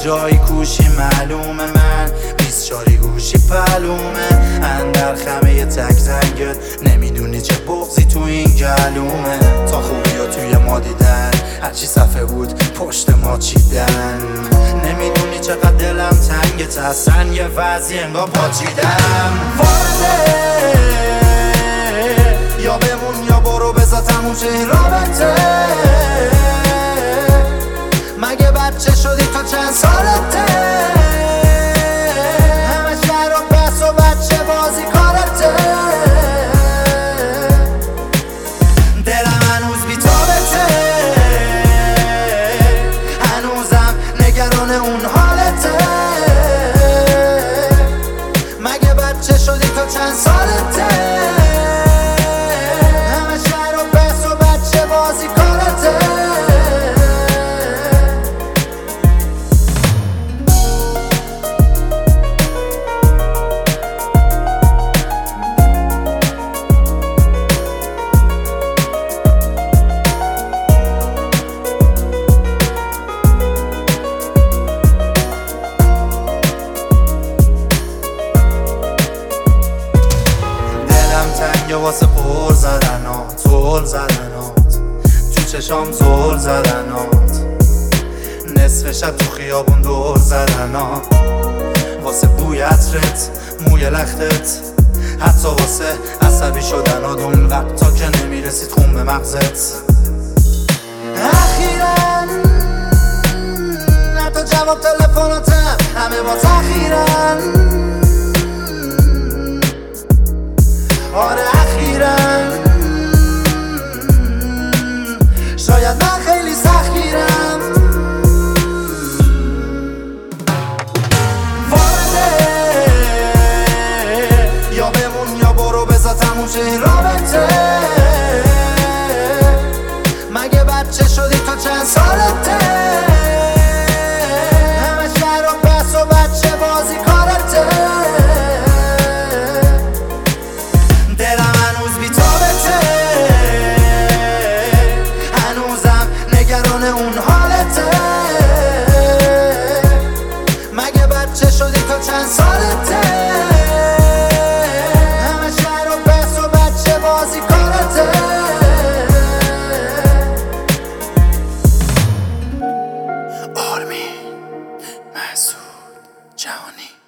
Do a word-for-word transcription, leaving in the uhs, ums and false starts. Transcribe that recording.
جایی کوشی معلومه، من بیست چاری گوشی پلومه. اندر خمه تک رنگت نمیدونی چه بغضی تو این گلومه. تا خوبی ها توی ما دیدن، هرچی صفحه بود پشت ما چیدن. نمیدونی چقدر دلم تنگت، اصلا یه وضعی انگار پاچیدم. وارده یا بمون یا برو، بذار تموم شه این رابطه. مگه بچه شدی تو چند سالته؟ همه شهر و بس و بچه بازی کارته. دلم هنوز بی تابته، هنوزم نگران اون حالته. مگه بچه شدی تو چند سالته؟ همه شهر و بس و بچه بازی کارته. تنگه واسه پر زدنات، زل زدنات تو چشام، زل زدنات نصف شب تو خیابون دور زدنات. واسه بوی عطرت، موی لختت، حتی واسه عصبی شدنات اون وقتا که نمیرسید خون به مغزت. اخیراً حتی جواب تلفناتم همه با تأخیرن. آره اخیراً شاید من خیلی سختگیرم. وارده یا بمون یا برو، بذار تموم شه این رابطه. مگه بچه شدی تو چند سالته؟ همه شهر و بس و بچه بازی کارته. اون حالته. مگه بچه شدی تو چند سالته؟ همه شهر و بس و بچه بازی کارته. آرمین مسعود جهانی.